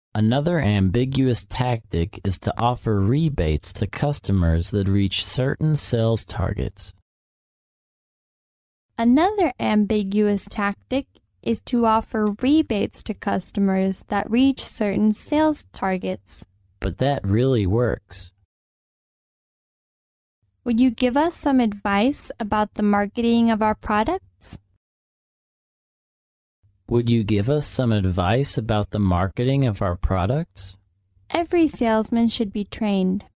Another ambiguous tactic is to offer rebates to customers that reach certain sales targets. Another ambiguous tactic is to offer rebates to customers that reach certain sales targets. But that really works. Would you give us some advice about the marketing of our products? Would you give us some advice about the marketing of our products? Every salesman should be trained.